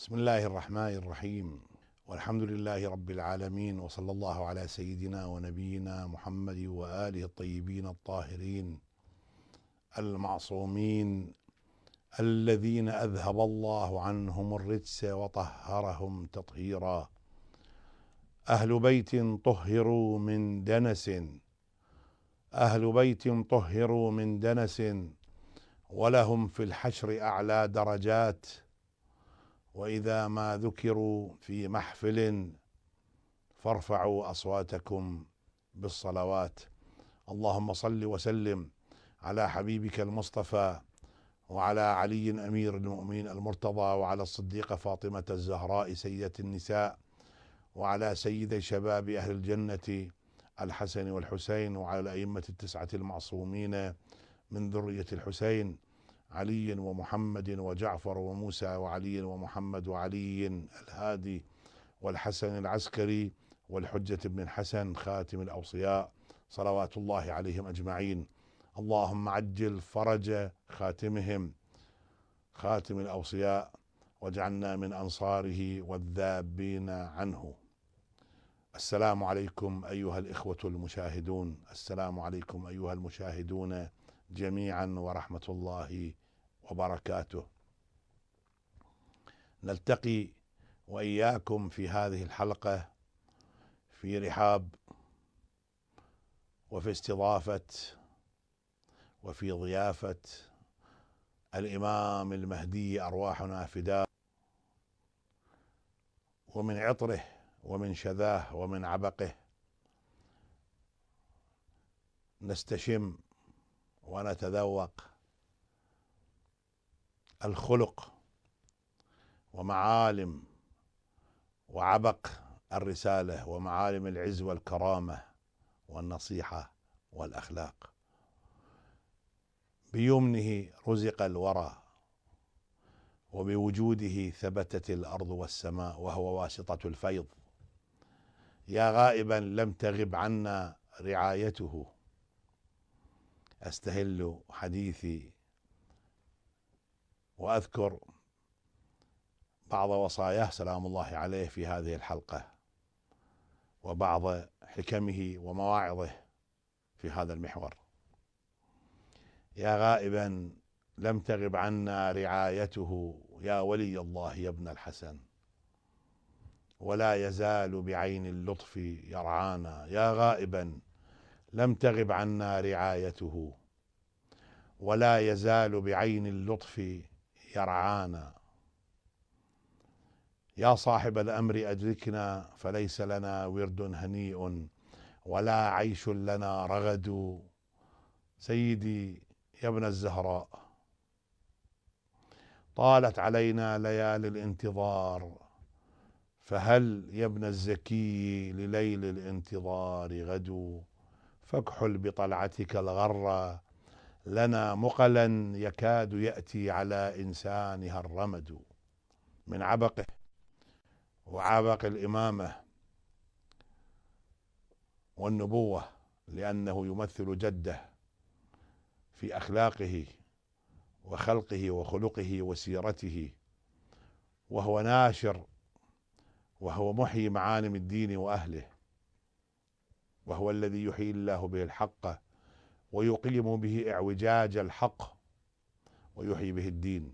بسم الله الرحمن الرحيم، والحمد لله رب العالمين، وصلى الله على سيدنا ونبينا محمد وآله الطيبين الطاهرين المعصومين الذين أذهب الله عنهم الرجس وطهرهم تطهيرا. أهل بيت طهروا من دنس، أهل بيت طهروا من دنس، ولهم في الحشر أعلى درجات، وإذا ما ذكروا في محفل فارفعوا أصواتكم بالصلوات. اللهم صل وسلم على حبيبك المصطفى، وعلى علي أمير المؤمنين المرتضى، وعلى الصديقة فاطمة الزهراء سيدة النساء، وعلى سيدي شباب أهل الجنة الحسن والحسين، وعلى الأئمة التسعة المعصومين من ذرية الحسين، علي ومحمد وجعفر وموسى وعلي ومحمد وعلي الهادي والحسن العسكري والحجة بن الحسن خاتم الأوصياء، صلوات الله عليهم أجمعين. اللهم عجل فرج خاتمهم خاتم الأوصياء، واجعلنا من أنصاره والذابين عنه. السلام عليكم أيها الإخوة المشاهدون، السلام عليكم أيها المشاهدون جميعا، ورحمة الله وبركاته. نلتقي وإياكم في هذه الحلقة في رحاب وفي استضافة وفي ضيافة الإمام المهدي أرواحنا فداه، ومن عطره ومن شذاه ومن عبقه نستشم ونتذوق الخلق ومعالم وعبق الرسالة ومعالم العز والكرامة والنصيحة والأخلاق. بيمنه رزق الورى، وبوجوده ثبتت الأرض والسماء، وهو واسطة الفيض. يا غائبا لم تغب عنا رعايته. أستهل حديثي وأذكر بعض وصاياه سلام الله عليه في هذه الحلقة، وبعض حكمه ومواعظه في هذا المحور. يا غائبا لم تغب عنا رعايته، يا ولي الله يا ابن الحسن، ولا يزال بعين اللطف يرعانا. يا غائبا لم تغب عنا رعايته، ولا يزال بعين اللطف يرعانا. يا صاحب الأمر أدركنا، فليس لنا ورد هنيء ولا عيش لنا رغد. سيدي يا ابن الزهراء، طالت علينا ليالي الانتظار، فهل يا ابن الزكي لليل الانتظار غد؟ فاكحل بطلعتك الغرة لنا مقلا، يكاد يأتي على إنسانها الرمد. من عبقه وعبق الإمامة والنبوة، لأنه يمثل جده في أخلاقه وخلقه وخلقه وسيرته، وهو ناشر وهو محيي معالم الدين وأهله، وهو الذي يحيي الله به الحق ويقيم به اعوجاج الحق ويحيي به الدين.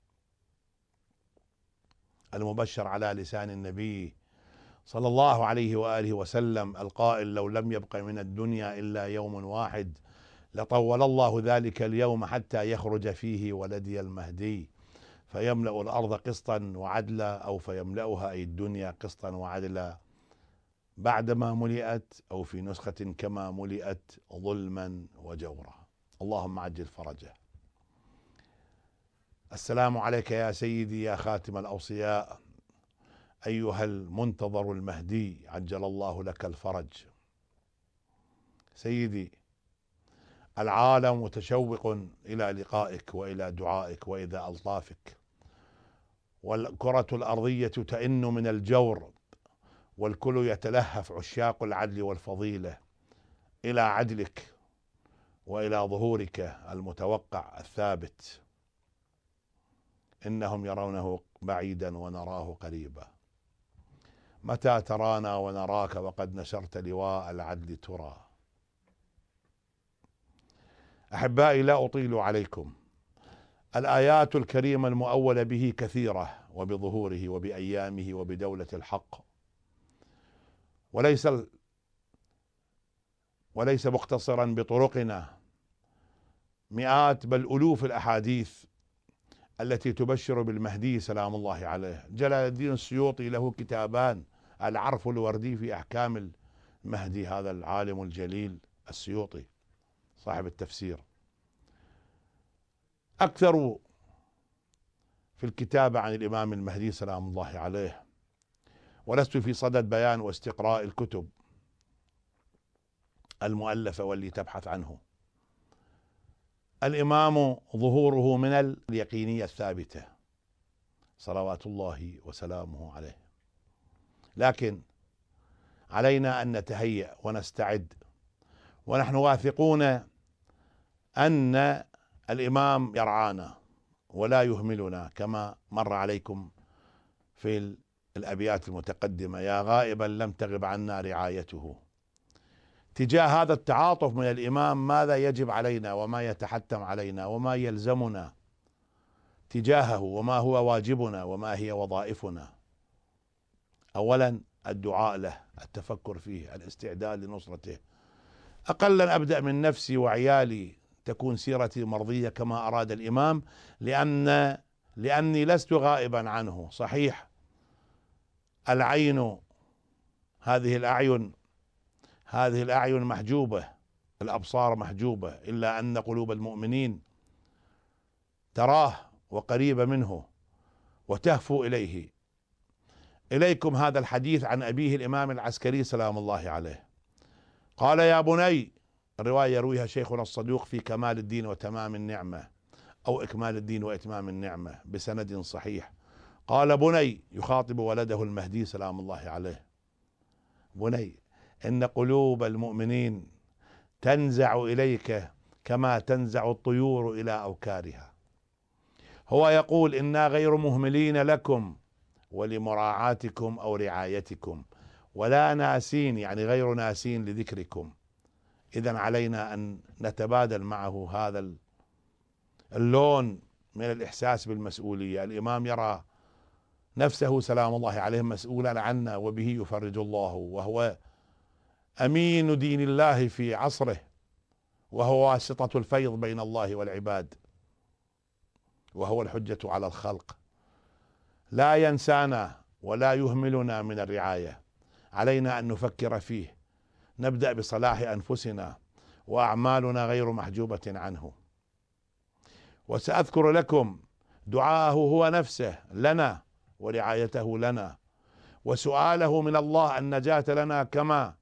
المبشر على لسان النبي صلى الله عليه وآله وسلم القائل: لو لم يبق من الدنيا إلا يوم واحد لطول الله ذلك اليوم حتى يخرج فيه ولدي المهدي فيملأ الأرض قسطا وعدلا، أو فيملأها أي الدنيا قسطا وعدلا بعدما ملئت، أو في نسخة كما ملئت ظلما وجورا. اللهم عجل فرجه. السلام عليك يا سيدي يا خاتم الأوصياء، أيها المنتظر المهدي، عجل الله لك الفرج. سيدي، العالم متشوق إلى لقائك وإلى دعائك وإلى ألطافك، والكرة الأرضية تئن من الجور، والكل يتلهف عشاق العدل والفضيلة إلى عدلك وإلى ظهورك المتوقع الثابت. إنهم يرونه بعيدا ونراه قريبا. متى ترانا ونراك وقد نشرت لواء العدل ترى. أحبائي، لا أطيل عليكم. الآيات الكريمة المؤولة به كثيرة، وبظهوره وبأيامه وبدولة الحق، وليس مقتصرا بطرقنا. مئات بل ألوف الأحاديث التي تبشر بالمهدي سلام الله عليه. جلال الدين السيوطي له كتابان: العرف الوردي في أحكام المهدي، هذا العالم الجليل السيوطي صاحب التفسير، أكثر في الكتابة عن الإمام المهدي سلام الله عليه، ولست في صدد بيان واستقراء الكتب المؤلفة واللي تبحث عنه. الإمام ظهوره من اليقينية الثابتة صلوات الله وسلامه عليه، لكن علينا أن نتهيأ ونستعد، ونحن واثقون أن الإمام يرعانا ولا يهملنا، كما مر عليكم في الأبيات المتقدمة: يا غائبا لم تغب عنا رعايته. تجاه هذا التعاطف من الإمام ماذا يجب علينا، وما يتحتم علينا، وما يلزمنا تجاهه، وما هو واجبنا، وما هي وظائفنا؟ أولا الدعاء له، التفكر فيه، الاستعداد لنصرته. أقلا أبدأ من نفسي وعيالي تكون سيرتي مرضية كما أراد الإمام، لأني لست غائبا عنه. صحيح العين، هذه الأعين محجوبة، الأبصار محجوبة، إلا أن قلوب المؤمنين تراه وقريبة منه وتهفو إليه. إليكم هذا الحديث عن أبيه الإمام العسكري سلام الله عليه. قال: يا بني، الرواية يرويها شيخنا الصدوق في كمال الدين وتمام النعمة، أو إكمال الدين وإتمام النعمة، بسند صحيح. قال: بني، يخاطب ولده المهدي سلام الله عليه: بني، إن قلوب المؤمنين تنزع إليك كما تنزع الطيور إلى أوكارها. هو يقول: إنا غير مهملين لكم ولمراعاتكم أو رعايتكم، ولا ناسين، يعني غير ناسين لذكركم. إذن علينا أن نتبادل معه هذا اللون من الإحساس بالمسؤولية. الإمام يرى نفسه سلام الله عليه مسؤولا عنا، وبه يفرج الله، وهو أمين دين الله في عصره، وهو واسطة الفيض بين الله والعباد، وهو الحجة على الخلق. لا ينسانا ولا يهملنا من الرعاية، علينا أن نفكر فيه. نبدأ بصلاح أنفسنا، وأعمالنا غير محجوبة عنه. وسأذكر لكم دعاءه هو نفسه لنا، ورعايته لنا، وسؤاله من الله النجاة لنا، كما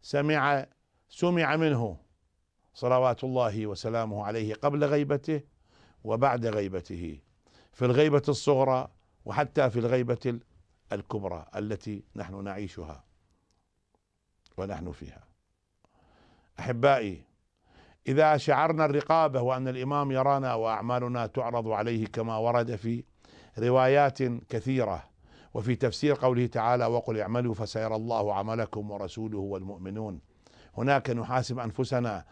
سمع منه صلوات الله وسلامه عليه قبل غيبته وبعد غيبته، في الغيبة الصغرى وحتى في الغيبة الكبرى التي نحن نعيشها ونحن فيها. أحبائي، إذا شعرنا الرقابة وأن الإمام يرانا وأعمالنا تعرض عليه كما ورد في روايات كثيرة، وفي تفسير قوله تعالى: وقل اعملوا فسيرى الله عملكم ورسوله والمؤمنون، هناك نحاسب أنفسنا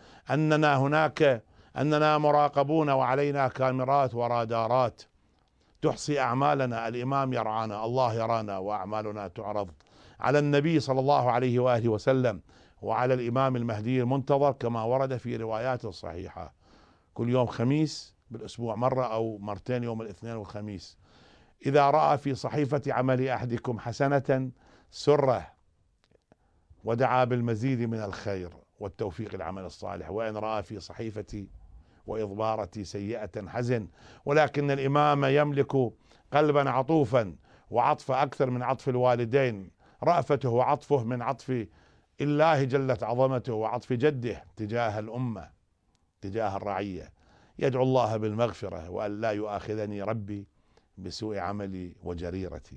أننا مراقبون، وعلينا كاميرات ورادارات تحصي أعمالنا. الإمام يرعانا، الله يرانا، وأعمالنا تعرض على النبي صلى الله عليه وآله وسلم، وعلى الإمام المهدي المنتظر كما ورد في روايات صحيحة. كل يوم خميس بالأسبوع مرة أو مرتين، يوم الاثنين والخميس. إذا رأى في صحيفة عمل أحدكم حسنة سره، ودعا بالمزيد من الخير والتوفيق العمل الصالح، وإن رأى في صحيفتي وإضبارتي سيئة حزن. ولكن الإمام يملك قلبا عطوفا، وعطف أكثر من عطف الوالدين، رأفته وعطفه من عطف الله جلت عظمته، وعطف جده تجاه الأمة، تجاه الرعية. يدعو الله بالمغفرة، وأن لا يؤاخذني ربي بسوء عملي وجريرتي.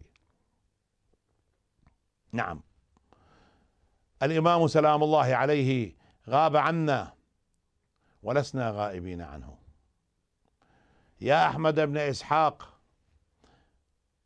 نعم، الإمام سلام الله عليه غاب عنا ولسنا غائبين عنه. يا أحمد بن إسحاق،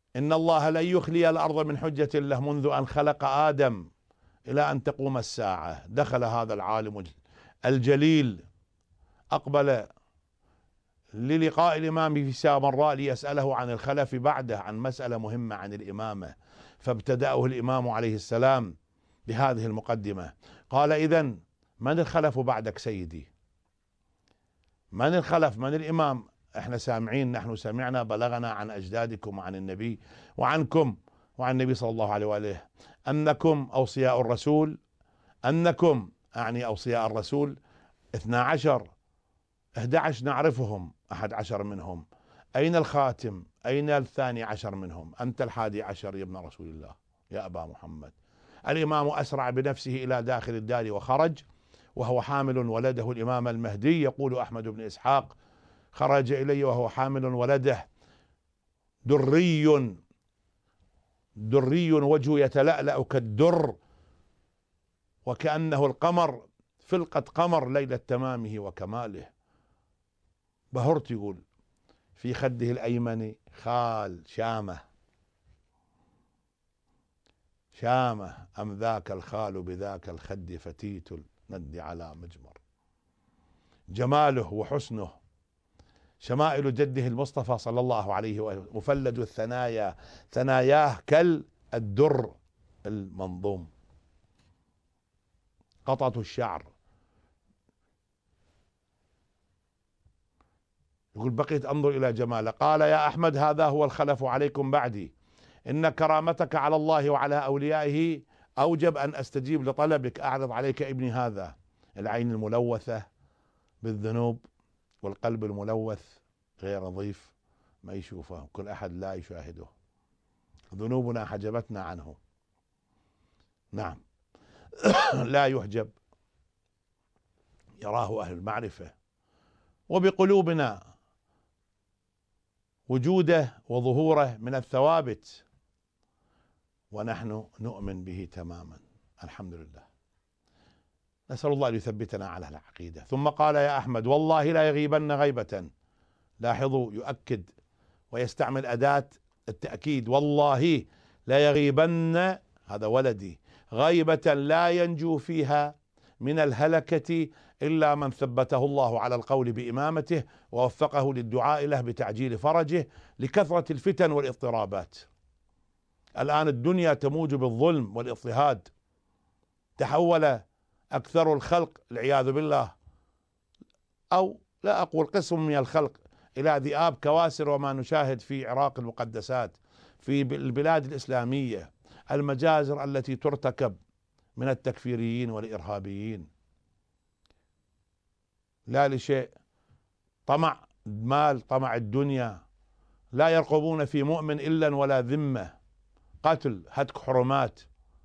إن الله لن يخلي الأرض من حجة له منذ أن خلق آدم إلى أن تقوم الساعة. دخل هذا العالم الجليل، أقبل للقاء الإمام في سامراء ليسأله عن الخلف بعده، عن مسألة مهمة عن الإمامة، فابتدأه الإمام عليه السلام بهذه المقدمة. قال: إذن من الخلف بعدك سيدي؟ من الخلف؟ من الإمام؟ احنا سامعين، نحن سمعنا، بلغنا عن أجدادكم وعن النبي وعنكم وعن النبي صلى الله عليه وآله أنكم أوصياء الرسول، أنكم أعني أوصياء الرسول 12، 11 نعرفهم، 11 منهم. أين الخاتم؟ أين 12 منهم؟ أنت 11 يا ابن رسول الله يا أبا محمد. الإمام أسرع بنفسه إلى داخل الدار وخرج وهو حامل ولده الإمام المهدي. يقول أحمد بن إسحاق: خرج إلي وهو حامل ولده دري دري وجهه يتلألأ كالدر وكأنه القمر، فلقة قمر ليلة تمامه وكماله. بهرت، يقول: في خده الأيمن خال شامة، شامة أم ذاك الخال بذاك الخد فتيت الند على مجمر. جماله وحسنه، شمائل جده المصطفى صلى الله عليه وآله، مفلد الثنايا، ثناياه كالدر المنظوم، قطعة الشعر. يقول: بقيت أنظر إلى جماله. قال: يا أحمد، هذا هو الخلف عليكم بعدي، إن كرامتك على الله وعلى أوليائه أوجب أن أستجيب لطلبك. أعرض عليك ابني هذا. العين الملوثة بالذنوب والقلب الملوث غير نظيف، ما يشوفه، كل أحد لا يشاهده، ذنوبنا حجبتنا عنه. نعم. لا يحجب، يراه أهل المعرفة. وبقلوبنا وجوده وظهوره من الثوابت، ونحن نؤمن به تماما. الحمد لله، نسأل الله أن يثبتنا على العقيدة. ثم قال: يا أحمد، والله لا يغيبن غيبة. لاحظوا، يؤكد ويستعمل أداة التأكيد. والله لا يغيبن، هذا ولدي، غيبة لا ينجو فيها من الهلكة إلا من ثبته الله على القول بإمامته ووفقه للدعاء له بتعجيل فرجه لكثرة الفتن والاضطرابات. الآن الدنيا تموج بالظلم والاضطهاد، تحول أكثر الخلق والعياذ بالله، أو لا أقول قسم من الخلق، إلى ذئاب كواسر. وما نشاهد في عراق المقدسات، في البلاد الإسلامية، المجازر التي ترتكب من التكفيريين والإرهابيين، لا لشيء، طمع مال، طمع الدنيا، لا يرقبون في مؤمن إلا ولا ذمة، قتل، هتك حرمات،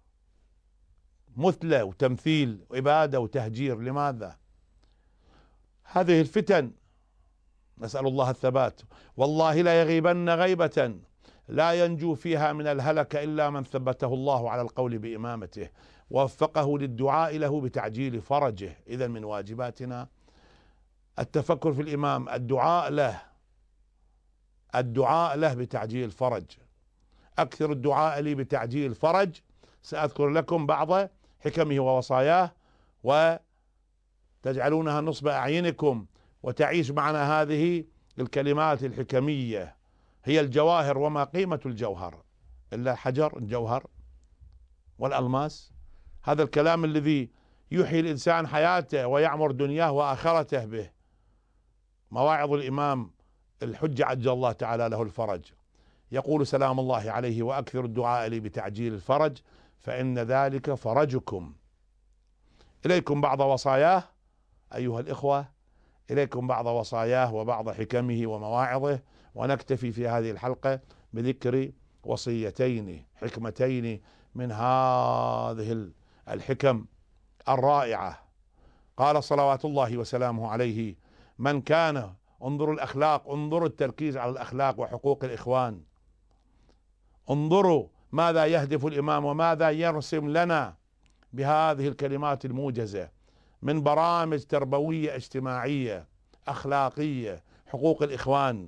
مثلى وتمثيل وإبادة وتهجير. لماذا؟ هذه الفتن، نسأل الله الثبات. والله لا يغيبن غيبة لا ينجو فيها من الهلك إلا من ثبته الله على القول بإمامته ووفقه للدعاء له بتعجيل فرجه. إذن من واجباتنا التفكر في الإمام، الدعاء له، الدعاء له بتعجيل فرج. أكثر الدعاء لي بتعجيل فرج. سأذكر لكم بعض حكمه ووصاياه وتجعلونها نصب أعينكم وتعيش معنا هذه الكلمات الحكمية. هي الجواهر، وما قيمة الجوهر إلا حجر الجوهر والألماس. هذا الكلام الذي يحيي الإنسان حياته ويعمر دنياه وآخرته به. مواعظ الإمام الحجة عجل الله تعالى له الفرج، يقول سلام الله عليه: وأكثر الدعاء لي بتعجيل الفرج فإن ذلك فرجكم. إليكم بعض وصاياه أيها الإخوة، إليكم بعض وصاياه وبعض حكمه ومواعظه، ونكتفي في هذه الحلقة بذكر وصيتين حكمتين من هذه الحكم الرائعة. قال صلوات الله وسلامه عليه: من كان، انظروا الأخلاق، انظروا التركيز على الأخلاق وحقوق الإخوان، انظروا ماذا يهدف الإمام وماذا يرسم لنا بهذه الكلمات الموجزة من برامج تربوية اجتماعية أخلاقية، حقوق الإخوان.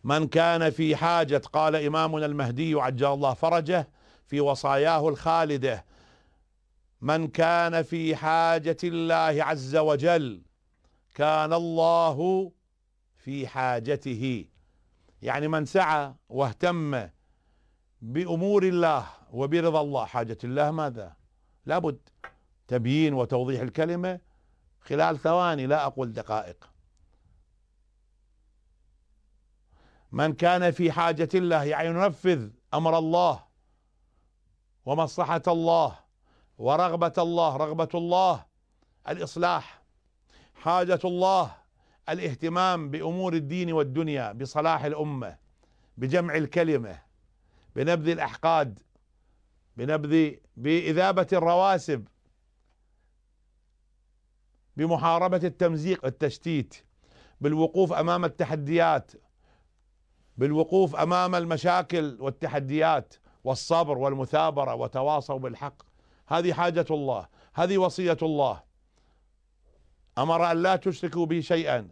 من كان في حاجة، قال إمامنا المهدي عجل الله فرجه في وصاياه الخالدة: من كان في حاجة الله عز وجل كان الله في حاجته. يعني من سعى واهتم بأمور الله وبرضا الله، حاجة الله ماذا؟ لابد تبيين وتوضيح الكلمة خلال ثواني، لا أقول دقائق. من كان في حاجة الله يعني ينفذ أمر الله ومصلحة الله ورغبة الله. رغبة الله الإصلاح، حاجة الله الاهتمام بأمور الدين والدنيا، بصلاح الأمة، بجمع الكلمة، بنبذ الأحقاد، بإذابة الرواسب، بمحاربة التمزيق والتشتيت، بالوقوف أمام التحديات، بالوقوف أمام المشاكل والتحديات، والصبر والمثابرة، وتواصوا بالحق. هذه حاجة الله، هذه وصية الله. أمر أن لا تشركوا به شيئا،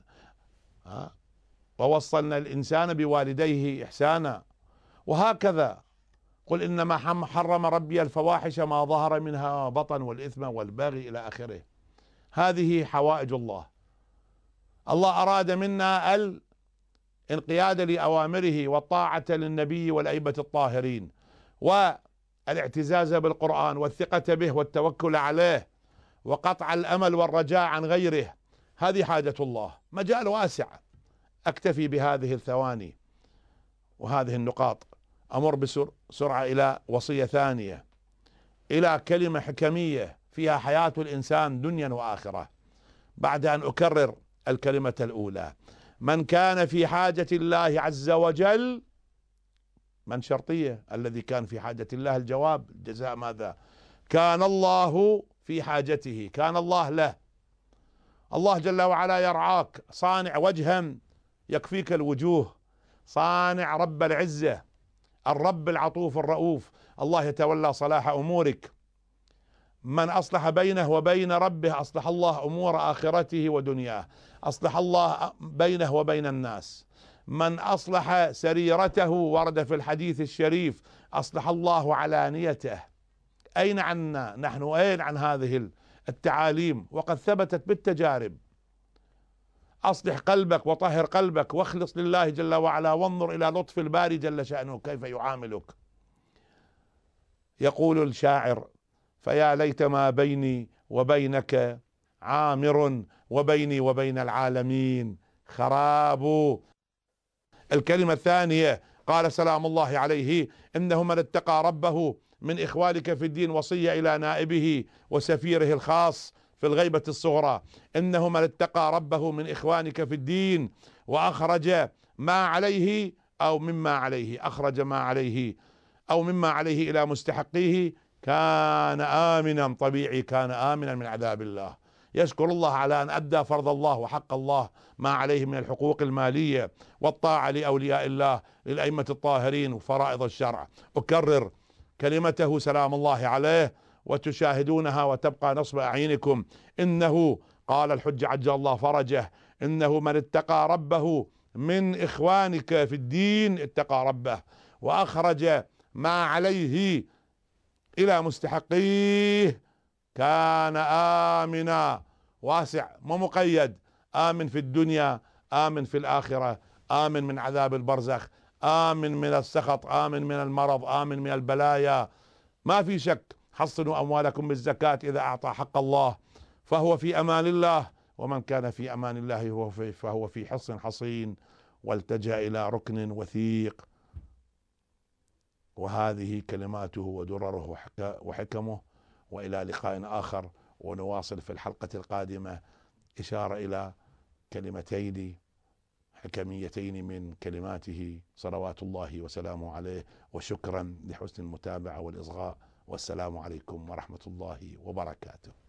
ووصلنا الإنسان بوالديه إحسانا. وهكذا قل إنما حرم ربي الفواحش ما ظهر منها بطن والإثم والبغي إلى آخره. هذه حوائج الله. الله أراد منا الانقياد لأوامره والطاعة للنبي والأئمة الطاهرين، والاعتزاز بالقرآن والثقة به والتوكل عليه، وقطع الأمل والرجاء عن غيره. هذه حاجة الله. مجال واسع، أكتفي بهذه الثواني وهذه النقاط. أمر بسرعة إلى وصية ثانية، إلى كلمة حكمية فيها حياة الإنسان دنيا وآخرة، بعد أن أكرر الكلمة الأولى: من كان في حاجة الله عز وجل. من شرطية، الذي كان في حاجة الله، الجواب الجزاء ماذا؟ كان الله في حاجته، كان الله له. الله جل وعلا يرعاك، صانع وجها يكفيك الوجوه، صانع رب العزة، الرب العطوف الرؤوف. الله يتولى صلاح أمورك. من أصلح بينه وبين ربه أصلح الله أمور آخرته ودنياه، أصلح الله بينه وبين الناس. من أصلح سريرته، ورد في الحديث الشريف: أصلح الله علانيته. أين عنا نحن؟ أين عن هذه التعاليم؟ وقد ثبتت بالتجارب. أصلح قلبك وطهر قلبك واخلص لله جل وعلا، وانظر إلى لطف الباري جل شأنه كيف يعاملك. يقول الشاعر: فيا ليت ما بيني وبينك عامر، وبيني وبين العالمين خراب. الكلمة الثانية: قال سلام الله عليه: إنه من اتقى ربه من إخوانك في الدين. وصية إلى نائبه وسفيره الخاص في الغيبة الصغرى: إنه من اتقى ربه من إخوانك في الدين وأخرج ما عليه أو مما عليه، أخرج ما عليه أو مما عليه إلى مستحقيه، كان آمنا. طبيعي، كان آمنا من عذاب الله. يشكر الله على أن أدى فرض الله وحق الله ما عليه من الحقوق المالية والطاعة لأولياء الله للأئمة الطاهرين وفرائض الشرع. أكرر كلمته سلام الله عليه وتشاهدونها وتبقى نصب أعينكم: إنه، قال الحج عجل الله فرجه، إنه من اتقى ربه من إخوانك في الدين، اتقى ربه وأخرج ما عليه إلى مستحقيه، كان آمنا. واسع مو مقيد، آمن في الدنيا، آمن في الآخرة، آمن من عذاب البرزخ، آمن من السخط، آمن من المرض، آمن من البلايا. ما في شك. حصنوا أموالكم بالزكاة إذا أعطى حق الله فهو في أمان الله، ومن كان في أمان الله فهو في حصن حصين، والتجأ إلى ركن وثيق. وهذه كلماته ودرره وحكمه. وإلى لقاء آخر، ونواصل في الحلقة القادمة إشارة إلى كلمتين حكميتين من كلماته صلوات الله وسلامه عليه. وشكرا لحسن المتابعة والإصغاء، والسلام عليكم ورحمة الله وبركاته.